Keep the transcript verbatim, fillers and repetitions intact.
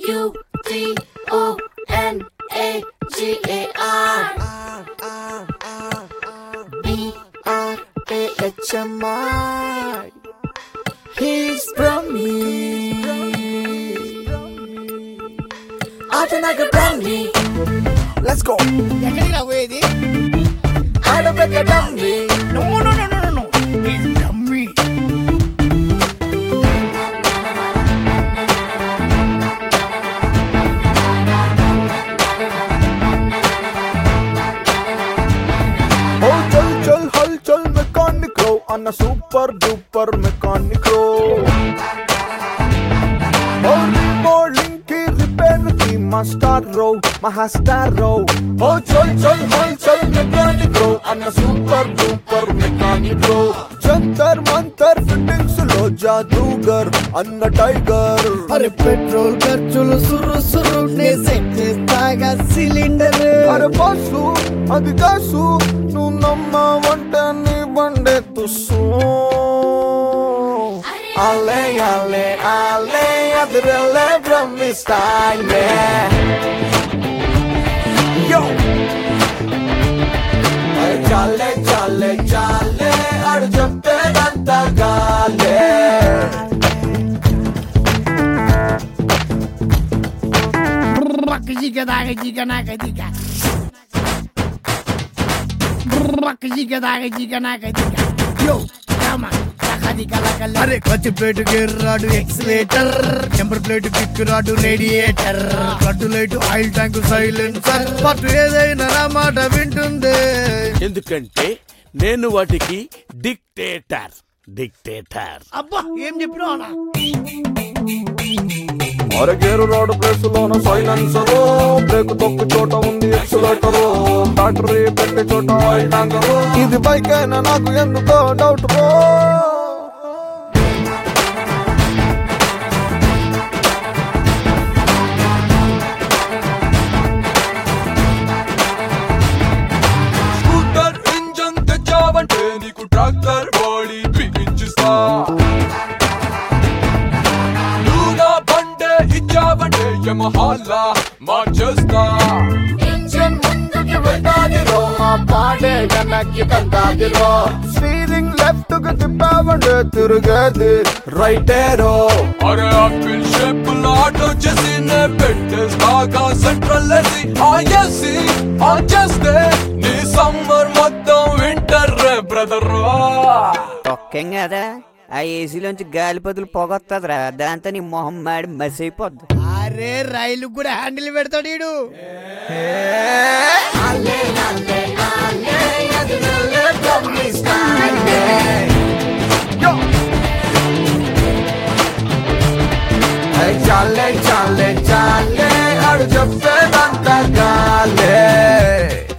U T O N A G A R B R A H M I. He's from me. Aatanaga Brahmi. Let's go. ఎక్కడికి రాబోయేది? Aadabeka Brahmi. No, no, no, no, no, no. He's dummy. Oh, chal chal hal chal mechanico, on a super duper mechanico. Oh, remodeling ki repair ki master row, master row. Oh, chal chal hal chal mechanico, on a super duper mechanico. Jantar mantar fittings lo jadugar, anna tiger. అరే petrol ఖర్చులు సురు సురు నే set చేస్తాగా cylinder. అరే boss అది కాసు నువ్వు నమ్మవంటే నీ బండే తుస్సు. Ale ale ale adrele from me style me. Yo. Ay chale chale chale ad jappe danta gale. Jiga daga jiga naga jiga. Jiga daga jiga naga jiga. Yo, come on. అరే clutch plate gear rod accelerator, number plate kick rod radiator, floodlight oil tank silencer, పట్టు ఏదైనా నా మాట వింటుంది. ఎందుకంటే నేను వాటికి dictator dictator. అబ్బా ఏం చెప్పినా అరే గేరు రాడు ప్లేస్ లోన సైలెన్సరు, బ్రేక్ తొక్కు చోట ఉంది ఎక్సిలేటరు, బ్యాటరీ పెట్టే చోట ఆయిల్ ట్యాంకరు. ఇది బైక్ అయినా నాకు ఎందుకో డౌట్ రో. స్కూటర్ ఇంజన్ తెచ్చావంటే నీకు ట్రాక్టర్ బాడీ బిగించిస్తా. ఇచ్చావంటే యమహాలా మార్చేస్తా. ఇంజన్ ముందుకి వెళ్తాదిరో, మా పాడే వెనక్కి తంతాదిరో. స్టీరింగ్ లెఫ్ట్ కు తిప్పావంటే తిరిగేది రైటేరో. అరే ఆపిల్ షేప్ ఆటో చేసి నే పెట్టేస్తాగా సెంట్రల్ ఏసీ ఆయేసి ఆన్ చేస్తే నీ సమ్మర్ మొత్తం వింటర్ రే బ్రదర్. ఒక్కేం కదా ఆ ఏసీలోంచి గాలి పదులు పొగొత్తదిరా, దాంతో నీ మొహం మాడి మసి అయిపోద్ది. అరే రైలు కూడా హ్యాండిల్ పెడతాడు ఈడు. చాలే చాలే చాలే అడు చెప్పేదంతా గాలే.